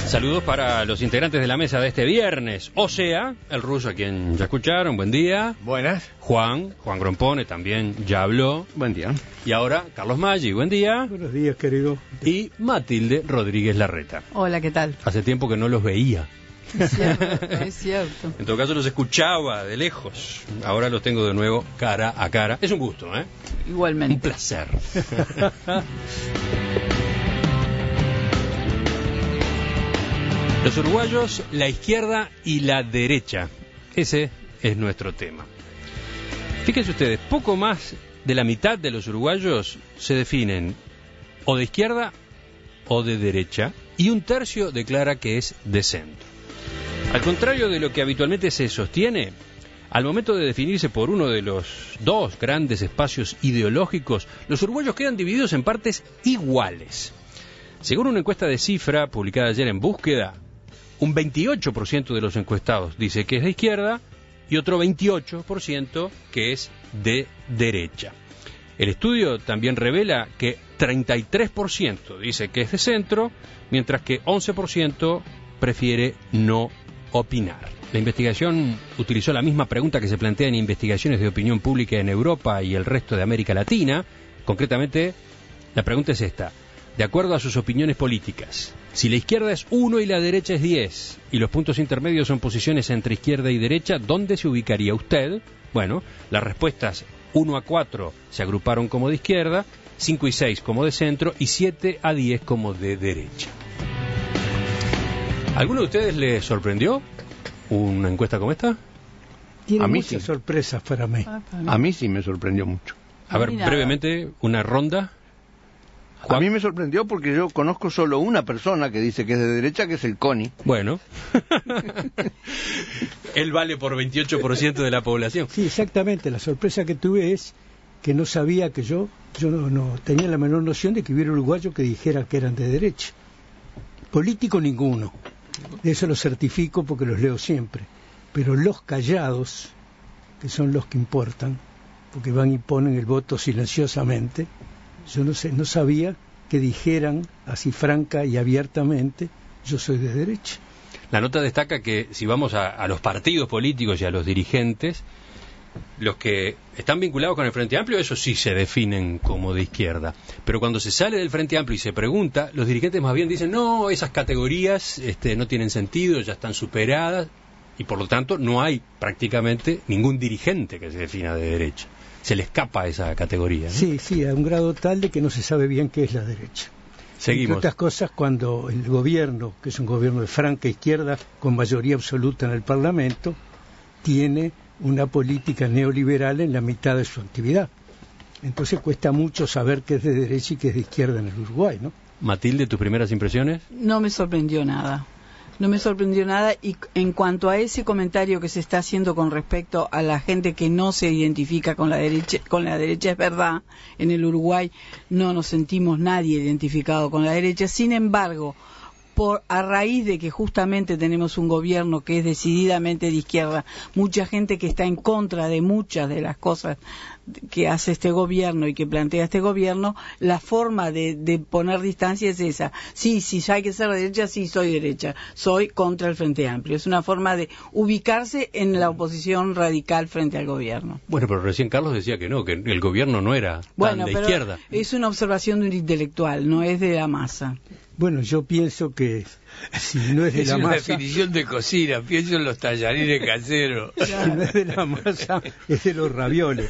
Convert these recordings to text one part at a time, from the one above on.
Saludos para los integrantes de la mesa de este viernes, o sea, el ruso a quien ya escucharon, buen día. Buenas. Juan Grompone también ya habló. Buen día. Y ahora Carlos Maggi, buen día. Buenos días, querido. Y Matilde Rodríguez Larreta. Hola, ¿qué tal? Hace tiempo que no los veía. Es cierto, es cierto. En todo caso los escuchaba de lejos. Ahora los tengo de nuevo cara a cara. Es un gusto, ¿eh? Igualmente. Un placer. Los uruguayos, la izquierda y la derecha. Ese es nuestro tema. Fíjense ustedes, poco más de la mitad de los uruguayos se definen o de izquierda o de derecha, y un tercio declara que es de centro. Al contrario de lo que habitualmente se sostiene, al momento de definirse por uno de los dos grandes espacios ideológicos, los uruguayos quedan divididos en partes iguales. Según una encuesta de Cifra publicada ayer en Búsqueda, un 28% de los encuestados dice que es de izquierda y otro 28% que es de derecha. El estudio también revela que 33% dice que es de centro, mientras que 11% prefiere no opinar. La investigación utilizó la misma pregunta que se plantea en investigaciones de opinión pública en Europa y el resto de América Latina. Concretamente, la pregunta es esta: de acuerdo a sus opiniones políticas, si la izquierda es 1 y la derecha es 10, y los puntos intermedios son posiciones entre izquierda y derecha, ¿dónde se ubicaría usted? Bueno, las respuestas 1 a 4 se agruparon como de izquierda, 5 y 6 como de centro, y 7 a 10 como de derecha. ¿Alguno de ustedes les sorprendió una encuesta como esta? Tiene A mí muchas sí. sorpresas para mí. A mí sí me sorprendió mucho. A ver, Mira. brevemente, una ronda. A mí me sorprendió porque yo conozco solo una persona que dice que es de derecha, que es el CONI. Bueno. Él vale por 28% de la población. Sí, exactamente. La sorpresa que tuve es que no sabía que yo no tenía la menor noción de que hubiera uruguayos que dijeran que eran de derecha. Político ninguno. Eso lo certifico porque los leo siempre. Pero los callados, que son los que importan, porque van y ponen el voto silenciosamente, yo no sabía que dijeran así franca y abiertamente: yo soy de derecha. La nota destaca que si vamos a los partidos políticos y a los dirigentes, los que están vinculados con el Frente Amplio, esos sí se definen como de izquierda. Pero cuando se sale del Frente Amplio y se pregunta, los dirigentes más bien dicen: no, esas categorías no tienen sentido, ya están superadas, y por lo tanto no hay prácticamente ningún dirigente que se defina de derecha. Se le escapa esa categoría, ¿no? Sí, a un grado tal de que no se sabe bien qué es la derecha. Seguimos. Entre otras cosas, cuando el gobierno, que es un gobierno de franca izquierda, con mayoría absoluta en el Parlamento, tiene una política neoliberal en la mitad de su actividad. Entonces cuesta mucho saber qué es de derecha y qué es de izquierda en el Uruguay, ¿no? Matilde, ¿tus primeras impresiones? No me sorprendió nada. No me sorprendió nada, y en cuanto a ese comentario que se está haciendo con respecto a la gente que no se identifica con la derecha es verdad. En el Uruguay no nos sentimos nadie identificado con la derecha. Sin embargo, a raíz de que justamente tenemos un gobierno que es decididamente de izquierda, mucha gente que está en contra de muchas de las cosas que hace este gobierno y que plantea este gobierno, la forma de poner distancia es esa. Sí, hay que ser de derecha, sí soy derecha, soy contra el Frente Amplio. Es una forma de ubicarse en la oposición radical frente al gobierno. Bueno, pero recién Carlos decía que no, que el gobierno no era tan de izquierda. Es una observación de un intelectual, no es de la masa. Bueno, yo pienso que si no es de la masa... Es una definición de cocina, pienso en los tallarines caseros. Si no es de la masa, es de los ravioles.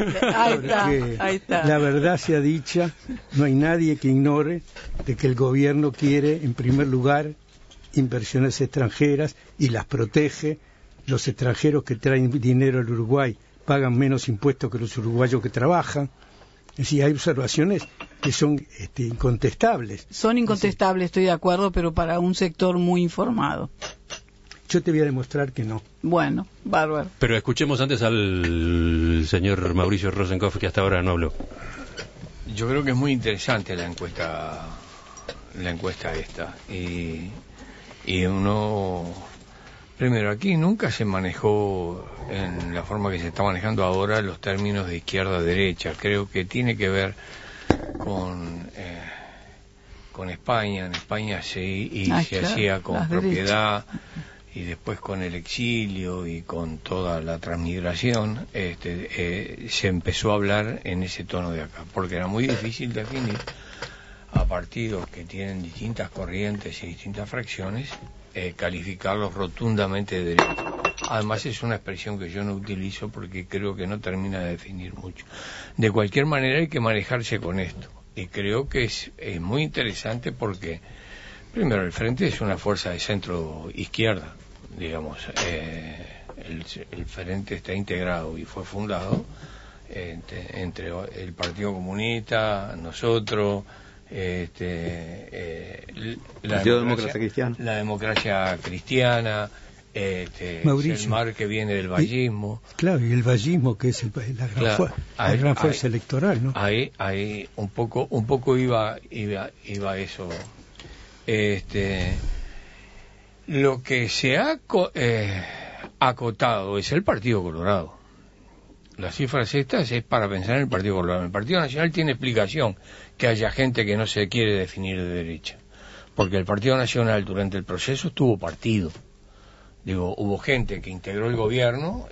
Ahí está. La verdad sea dicha, no hay nadie que ignore de que el gobierno quiere, en primer lugar, inversiones extranjeras y las protege. Los extranjeros que traen dinero al Uruguay pagan menos impuestos que los uruguayos que trabajan. Es decir, hay observaciones que son incontestables. Son incontestables, estoy de acuerdo, pero para un sector muy informado. Yo te voy a demostrar que no. Bueno, bárbaro. Pero escuchemos antes al señor Mauricio Rosenkopf, que hasta ahora no habló. Yo creo que es muy interesante la encuesta esta. Y uno... Primero, aquí nunca se manejó en la forma que se está manejando ahora los términos de izquierda-derecha. Creo que tiene que ver con con España. En España se claro, hacía con las propiedad, y después con el exilio y con toda la transmigración, se empezó a hablar en ese tono de acá, porque era muy difícil definir a partidos que tienen distintas corrientes y distintas fracciones, calificarlos rotundamente de derecha. Además es una expresión que yo no utilizo porque creo que no termina de definir mucho. De cualquier manera hay que manejarse con esto, y creo que es muy interesante porque, primero, el Frente es una fuerza de centro izquierda, digamos. El Frente está integrado y fue fundado entre el Partido Comunista, nosotros, la democracia cristiana, el mar que viene del vallismo. Claro, y el vallismo, que es la gran fuerza electoral, ¿no? Ahí un poco iba eso. Lo que se ha acotado es el Partido Colorado. Las cifras estas es para pensar en el Partido Colorado. El Partido Nacional tiene explicación que haya gente que no se quiere definir de derecha, porque el Partido Nacional durante el proceso tuvo partido. Digo, hubo gente que integró el gobierno.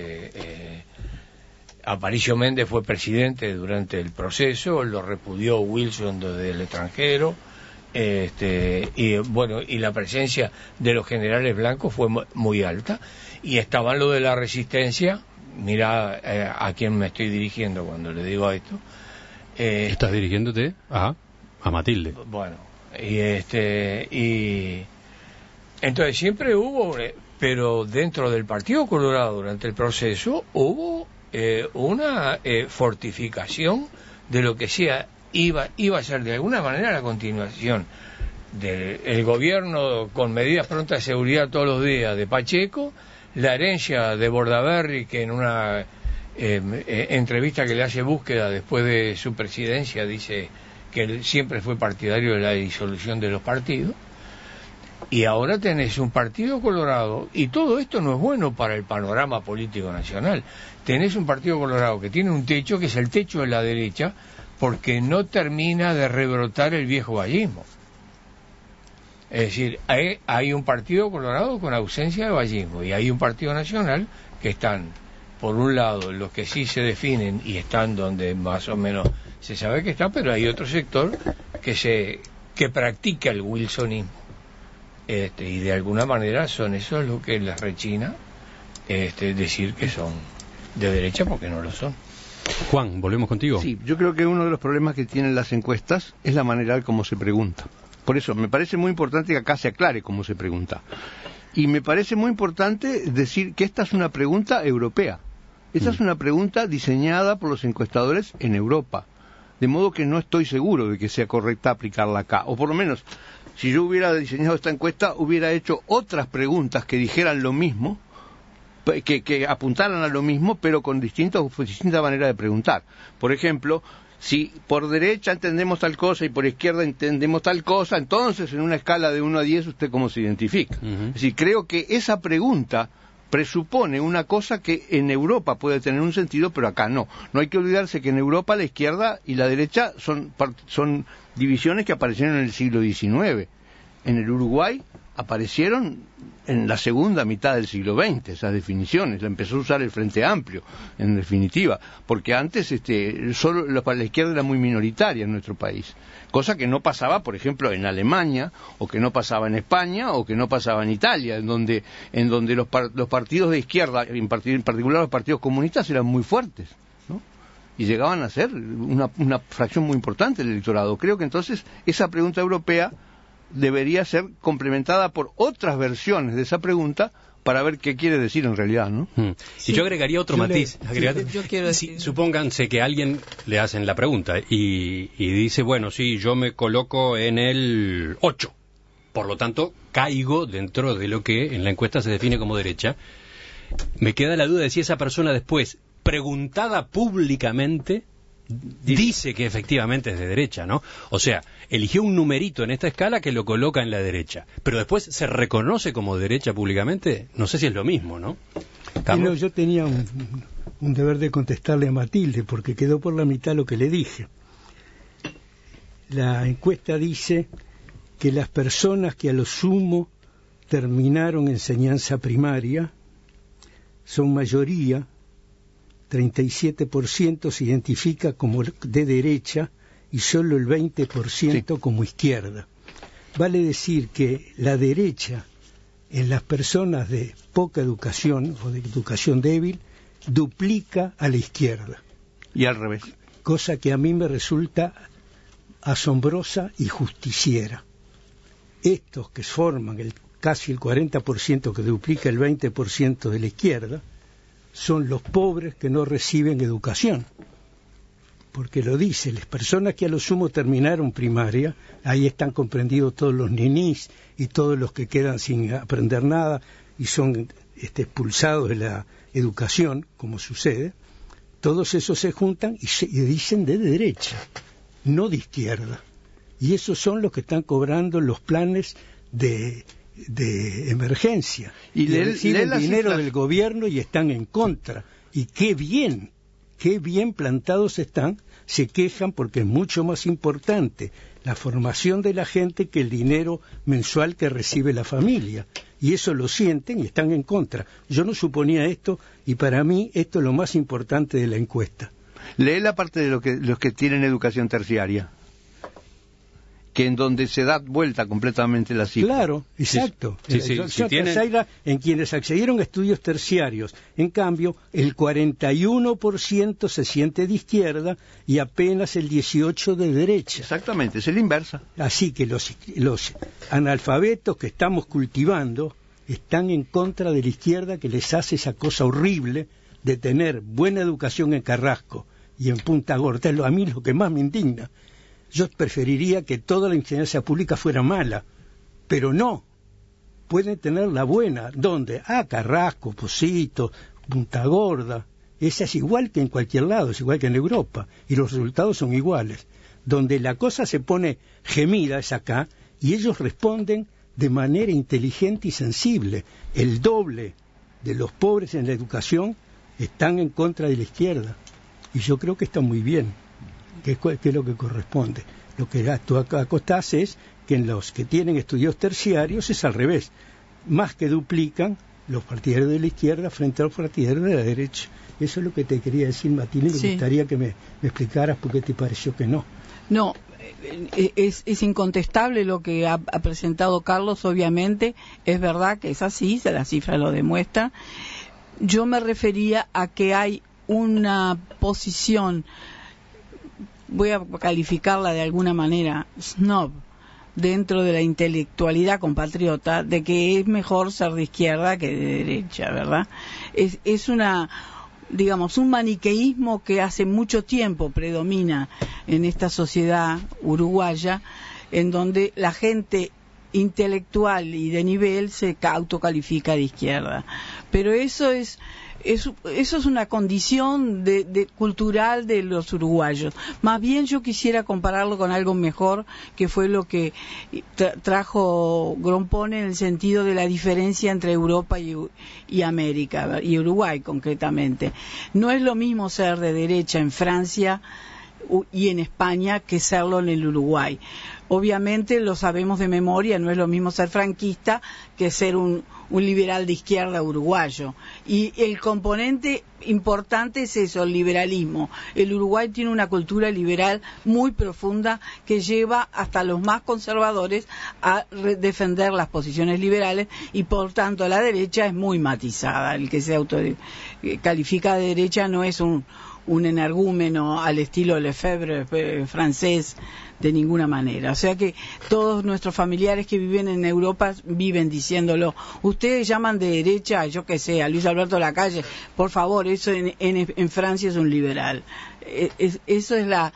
Aparicio Méndez fue presidente durante el proceso, lo repudió Wilson desde el extranjero. Y la presencia de los generales blancos fue muy alta, y estaban lo de la resistencia. Mira a quién me estoy dirigiendo cuando le digo esto. ¿Estás dirigiéndote a Matilde? Bueno, y entonces siempre hubo, pero dentro del Partido Colorado durante el proceso hubo una fortificación de lo que sea iba a ser de alguna manera la continuación del gobierno con medidas prontas de seguridad todos los días de Pacheco, la herencia de Bordaberry, que en una entrevista que le hace Búsqueda después de su presidencia dice que él siempre fue partidario de la disolución de los partidos, y ahora tenés un Partido Colorado, y todo esto no es bueno para el panorama político nacional. Tenés un Partido Colorado que tiene un techo, que es el techo de la derecha, porque no termina de rebrotar el viejo vallismo. Es decir, hay un Partido Colorado con ausencia de vallismo, y hay un Partido Nacional que están, por un lado, los que sí se definen y están donde más o menos se sabe que está, pero hay otro sector que practica el wilsonismo, y de alguna manera eso es lo que les rechina decir que son de derecha, porque no lo son. Juan, volvemos contigo. Sí, yo creo que uno de los problemas que tienen las encuestas es la manera en cómo se pregunta. Por eso me parece muy importante que acá se aclare cómo se pregunta. Y me parece muy importante decir que esta es una pregunta europea. Esta es una pregunta diseñada por los encuestadores en Europa. De modo que no estoy seguro de que sea correcta aplicarla acá. O por lo menos, si yo hubiera diseñado esta encuesta, hubiera hecho otras preguntas que dijeran lo mismo, que apuntaran a lo mismo, pero con distinta manera de preguntar. Por ejemplo, si por derecha entendemos tal cosa y por izquierda entendemos tal cosa, entonces en una escala de 1 a 10, ¿usted cómo se identifica? Es decir, creo que esa pregunta presupone una cosa que en Europa puede tener un sentido, pero acá no. No hay que olvidarse que en Europa la izquierda y la derecha son divisiones que aparecieron en el siglo XIX. En el Uruguay aparecieron en la segunda mitad del siglo XX esas definiciones, la empezó a usar el Frente Amplio, en definitiva, porque antes solo la izquierda era muy minoritaria en nuestro país, cosa que no pasaba, por ejemplo, en Alemania, o que no pasaba en España, o que no pasaba en Italia, en donde los partidos de izquierda, en particular los partidos comunistas, eran muy fuertes, ¿no? Y llegaban a ser una fracción muy importante del electorado. Creo que entonces esa pregunta europea debería ser complementada por otras versiones de esa pregunta para ver qué quiere decir en realidad, ¿no? Sí. Y yo agregaría otro matiz. Yo quiero decir... Supónganse que a alguien le hacen la pregunta y dice, bueno, sí, yo me coloco en el 8, por lo tanto caigo dentro de lo que en la encuesta se define como derecha. Me queda la duda de si esa persona después, preguntada públicamente, dice que efectivamente es de derecha, ¿no? O sea, eligió un numerito en esta escala que lo coloca en la derecha, pero después se reconoce como derecha públicamente. No sé si es lo mismo, ¿no? No, yo tenía un deber de contestarle a Matilde, porque quedó por la mitad lo que le dije. la encuesta dice que las personas que a lo sumo terminaron enseñanza primaria son mayoría, 37% se identifica como de derecha y solo el 20% como izquierda. Vale decir que la derecha en las personas de poca educación o de educación débil duplica a la izquierda. Y al revés. Cosa que a mí me resulta asombrosa y justiciera. Estos que forman casi el 40% que duplica el 20% de la izquierda son los pobres que no reciben educación. Porque lo dice, las personas que a lo sumo terminaron primaria, ahí están comprendidos todos los ninis y todos los que quedan sin aprender nada y son expulsados de la educación, como sucede, todos esos se juntan y dicen de derecha, no de izquierda. Y esos son los que están cobrando los planes de emergencia. Y reciben dinero del gobierno y están en contra. Y qué bien plantados están, se quejan porque es mucho más importante la formación de la gente que el dinero mensual que recibe la familia. Y eso lo sienten y están en contra. Yo no suponía esto y para mí esto es lo más importante de la encuesta. Lee la parte de los que tienen educación terciaria, que en donde se da vuelta completamente la cifra. Claro, exacto. Tienen... En quienes accedieron a estudios terciarios, en cambio, el 41% se siente de izquierda y apenas el 18% de derecha. Exactamente, es la inversa. Así que los analfabetos que estamos cultivando están en contra de la izquierda, que les hace esa cosa horrible de tener buena educación en Carrasco y en Punta Gorda. A mí lo que más me indigna. Yo preferiría que toda la enseñanza pública fuera mala, pero no. Pueden tener la buena. ¿Dónde? Carrasco, Posito, Punta Gorda. Esa es igual que en cualquier lado, es igual que en Europa. Y los resultados son iguales. Donde la cosa se pone gemida es acá, y ellos responden de manera inteligente y sensible. El doble de los pobres en la educación están en contra de la izquierda. Y yo creo que está muy bien. Que es lo que corresponde. Lo que tú acá acostás es que en los que tienen estudios terciarios es al revés. Más que duplican los partidarios de la izquierda frente a los partidarios de la derecha. Eso es lo que te quería decir, Matilde, y me gustaría que me explicaras por qué te pareció que no. No, es incontestable lo que ha presentado Carlos, obviamente. Es verdad que es así, la cifra lo demuestra. Yo me refería a que hay una posición, voy a calificarla de alguna manera, snob, dentro de la intelectualidad compatriota, de que es mejor ser de izquierda que de derecha, ¿verdad? Es un maniqueísmo que hace mucho tiempo predomina en esta sociedad uruguaya, en donde la gente intelectual y de nivel se autocalifica de izquierda. Pero eso es una condición cultural de los uruguayos. Más bien yo quisiera compararlo con algo mejor, que fue lo que trajo Grompone en el sentido de la diferencia entre Europa y América, y Uruguay concretamente. No es lo mismo ser de derecha en Francia y en España que serlo en el Uruguay. Obviamente lo sabemos de memoria, no es lo mismo ser franquista que ser un liberal de izquierda uruguayo. Y el componente importante es eso, el liberalismo. El Uruguay tiene una cultura liberal muy profunda que lleva hasta los más conservadores a defender las posiciones liberales, y por tanto la derecha es muy matizada. El que se califica de derecha no es un energúmeno al estilo Lefebvre francés de ninguna manera. O sea que todos nuestros familiares que viven en Europa viven diciéndolo. Ustedes llaman de derecha, yo que sé, a Luis Alberto Lacalle, por favor, eso en Francia es un liberal. Eso es la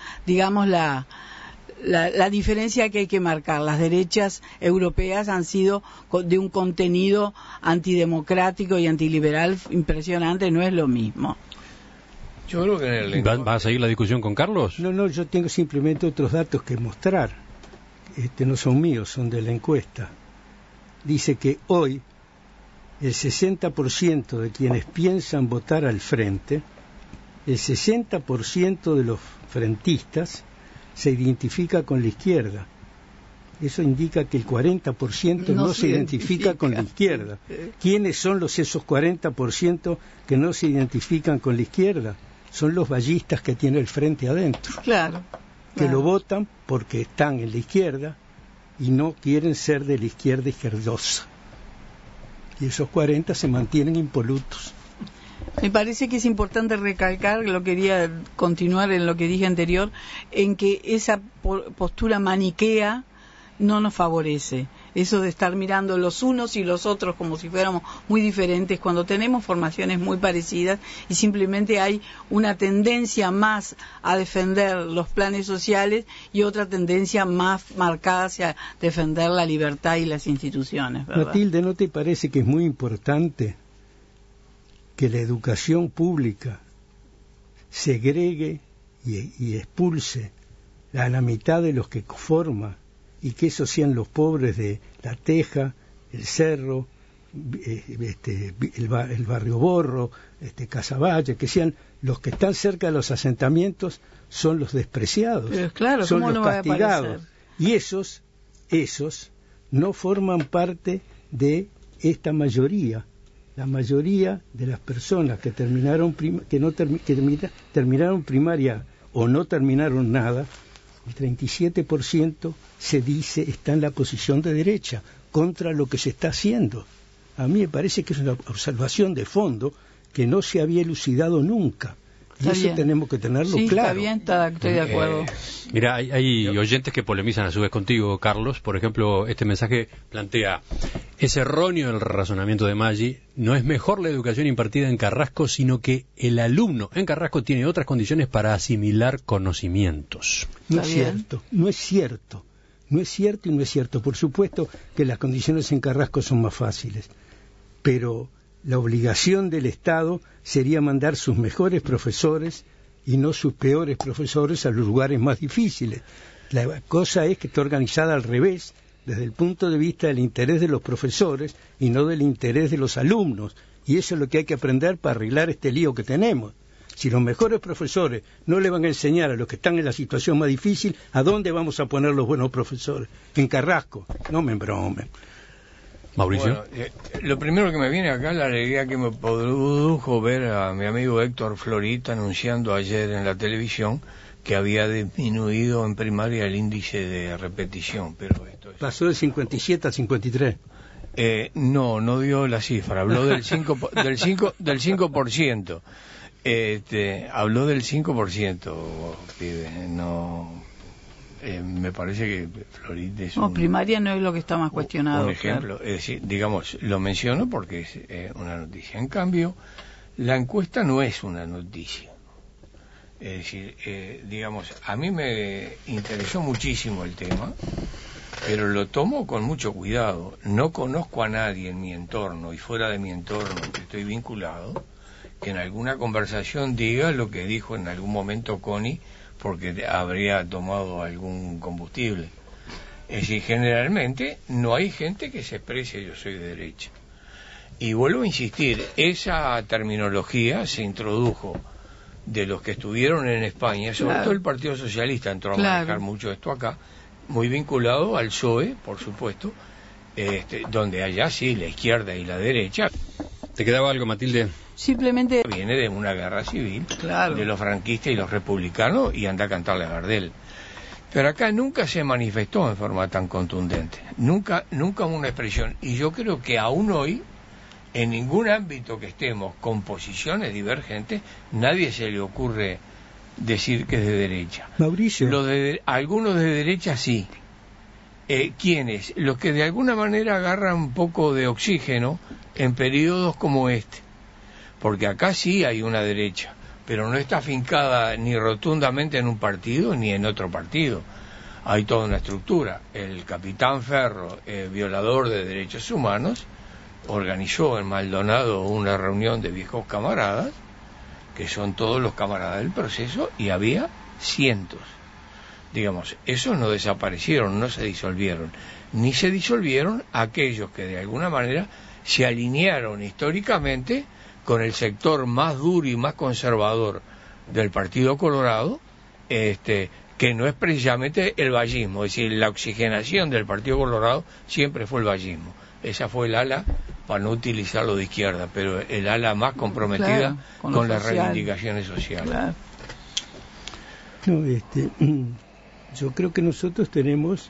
diferencia que hay que marcar. Las derechas europeas han sido de un contenido antidemocrático y antiliberal impresionante, no es lo mismo. Yo creo que ¿Va a seguir la discusión con Carlos? No, yo tengo simplemente otros datos que mostrar. No son míos, son de la encuesta. Dice que hoy el 60% de quienes piensan votar al frente, el 60% de los frentistas se identifica con la izquierda. Eso indica que el 40% no se identifica con la izquierda. ¿Quiénes son esos 40% que no se identifican con la izquierda? Son los ballistas que tiene el frente adentro. Claro. Que lo votan porque están en la izquierda y no quieren ser de la izquierda izquierdosa. Y esos 40 se mantienen impolutos. Me parece que es importante recalcar, quería continuar en lo que dije anterior, en que esa postura maniquea no nos favorece. Eso de estar mirando los unos y los otros como si fuéramos muy diferentes, cuando tenemos formaciones muy parecidas y simplemente hay una tendencia más a defender los planes sociales y otra tendencia más marcada hacia defender la libertad y las instituciones, ¿verdad? Matilde, ¿no te parece que es muy importante que la educación pública segregue y expulse a la mitad de los que forma, y que esos sean los pobres de La Teja, El Cerro, el barrio Borro, Casaballe, que sean los que están cerca de los asentamientos, son los despreciados, claro, son los no castigados, y esos no forman parte de esta mayoría. La mayoría de las personas que terminaron primaria o no terminaron nada, el 37% se dice está en la posición de derecha contra lo que se está haciendo. A mí me parece que es una observación de fondo que no se había elucidado nunca. Y eso tenemos que tenerlo claro. Está bien, estoy de acuerdo. Mira, hay oyentes que polemizan a su vez contigo, Carlos. Por ejemplo, este mensaje plantea: es erróneo el razonamiento de Maggi. No es mejor la educación impartida en Carrasco, sino que el alumno en Carrasco tiene otras condiciones para asimilar conocimientos. No es cierto. Por supuesto que las condiciones en Carrasco son más fáciles, pero la obligación del Estado sería mandar sus mejores profesores y no sus peores profesores a los lugares más difíciles. La cosa es que está organizada al revés, desde el punto de vista del interés de los profesores y no del interés de los alumnos. Y eso es lo que hay que aprender para arreglar este lío que tenemos. Si los mejores profesores no le van a enseñar a los que están en la situación más difícil, ¿a dónde vamos a poner los buenos profesores? En Carrasco. No me embromen. Mauricio. Bueno, lo primero que me viene acá es la alegría que me produjo ver a mi amigo Héctor Florita anunciando ayer en la televisión que había disminuido en primaria el índice de repetición, pero esto es... Pasó de 57 a 53. No dio la cifra, habló del 5%. Habló del 5%, pibe, no... me parece que Florida es primaria no es lo que está más cuestionado. Un ejemplo, claro. Es decir, digamos, lo menciono porque es una noticia. En cambio, la encuesta no es una noticia. Es decir, digamos, a mí me interesó muchísimo el tema, pero lo tomo con mucho cuidado. No conozco a nadie en mi entorno y fuera de mi entorno que estoy vinculado que en alguna conversación diga lo que dijo en algún momento Connie porque habría tomado algún combustible. Es decir, generalmente no hay gente que se exprese yo soy de derecha. Y vuelvo a insistir, esa terminología se introdujo de los que estuvieron en España, sobre todo el Partido Socialista entró a manejar mucho esto acá, muy vinculado al PSOE, por supuesto, donde allá sí, la izquierda y la derecha. ¿Te quedaba algo, Matilde? Simplemente viene de una guerra civil, claro, de los franquistas y los republicanos, y anda a cantarle a Gardel. Pero acá nunca se manifestó en forma tan contundente, nunca una expresión. Y yo creo que aún hoy, en ningún ámbito que estemos con posiciones divergentes, nadie se le ocurre decir que es de derecha. Mauricio. Algunos de derecha sí. ¿Quiénes? Los que de alguna manera agarran un poco de oxígeno en periodos como este. Porque acá sí hay una derecha, pero no está afincada ni rotundamente en un partido ni en otro partido. Hay toda una estructura. El capitán Ferro, violador de derechos humanos, organizó en Maldonado una reunión de viejos camaradas, que son todos los camaradas del proceso, y había cientos. Digamos, esos no desaparecieron, no se disolvieron, ni se disolvieron aquellos que de alguna manera se alinearon históricamente con el sector más duro y más conservador del Partido Colorado, que que no es precisamente el vallismo, es decir, la oxigenación del Partido Colorado siempre fue el vallismo. Esa fue el ala, para no utilizarlo de izquierda, pero el ala más comprometida con las reivindicaciones sociales. Claro. No, yo creo que nosotros tenemos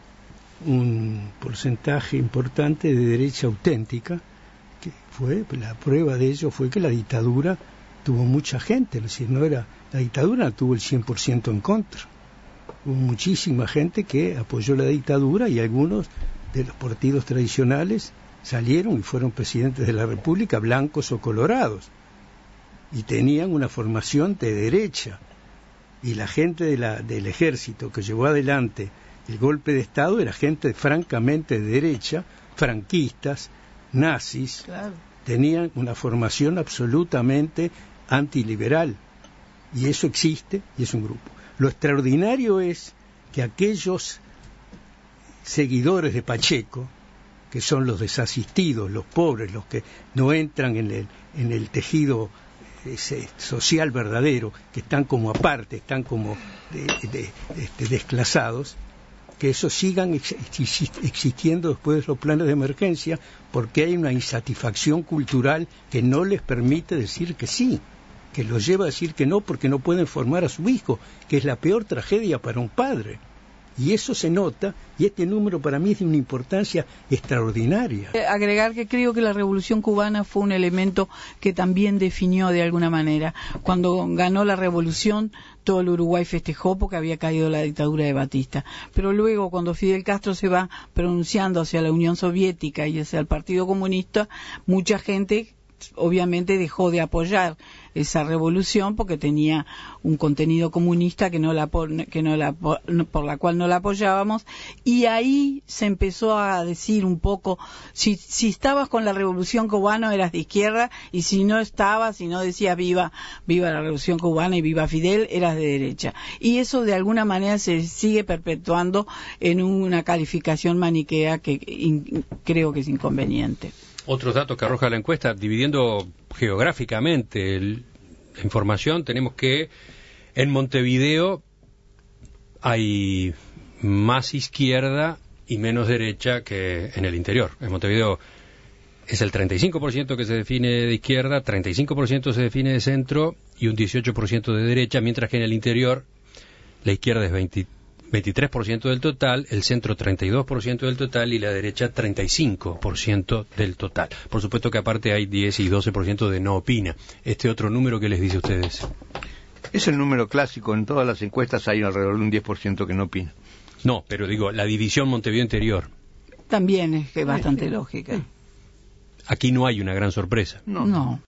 un porcentaje importante de derecha auténtica, que fue, la prueba de ello fue que la dictadura tuvo mucha gente, es decir, la dictadura no tuvo el 100% en contra. Hubo muchísima gente que apoyó la dictadura y algunos de los partidos tradicionales salieron y fueron presidentes de la República, blancos o colorados, y tenían una formación de derecha. Y la gente del ejército que llevó adelante el golpe de Estado era gente francamente de derecha, franquistas, nazis, claro. Tenían una formación absolutamente antiliberal, y eso existe y es un grupo. Lo extraordinario es que aquellos seguidores de Pacheco, que son los desasistidos, los pobres, los que no entran en el tejido social verdadero, que están como aparte, están como desclasados, que esos sigan existiendo después de los planes de emergencia, porque hay una insatisfacción cultural que no les permite decir que sí, que los lleva a decir que no porque no pueden formar a su hijo, que es la peor tragedia para un padre. Y eso se nota, y este número para mí es de una importancia extraordinaria. Agregar que creo que la Revolución Cubana fue un elemento que también definió de alguna manera. Cuando ganó la Revolución, todo el Uruguay festejó porque había caído la dictadura de Batista. Pero luego, cuando Fidel Castro se va pronunciando hacia la Unión Soviética y hacia el Partido Comunista, mucha gente obviamente dejó de apoyar esa revolución porque tenía un contenido comunista por la cual no la apoyábamos, y ahí se empezó a decir un poco si estabas con la Revolución Cubana eras de izquierda, y si no estabas, si no decías viva la Revolución Cubana y viva Fidel, eras de derecha. Y eso de alguna manera se sigue perpetuando en una calificación maniquea que creo que es inconveniente. Otros datos que arroja la encuesta, dividiendo geográficamente la información, tenemos que en Montevideo hay más izquierda y menos derecha que en el interior. En Montevideo es el 35% que se define de izquierda, 35% se define de centro y un 18% de derecha, mientras que en el interior la izquierda es 23% del total, el centro 32% del total y la derecha 35% del total. Por supuesto que aparte hay 10 y 12% de no opina. Este otro número, ¿qué les dice a ustedes? Es el número clásico, en todas las encuestas hay alrededor de un 10% que no opina. No, pero digo, la división Montevideo interior. También es bastante lógica. Aquí no hay una gran sorpresa. No.